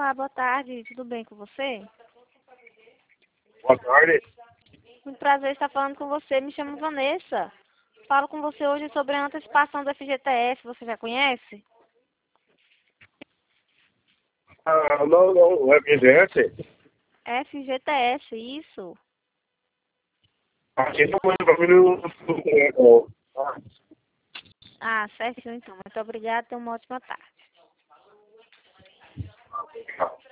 Olá, boa tarde, tudo bem com você? Boa tarde. Muito prazer estar falando com você, me chamo Vanessa. Falo com você hoje sobre a antecipação do FGTS, você já conhece? Não, o FGTS? FGTS, isso. Aqui não manda pra mim no... Ah, certinho então. Muito obrigada, tenha uma ótima tarde.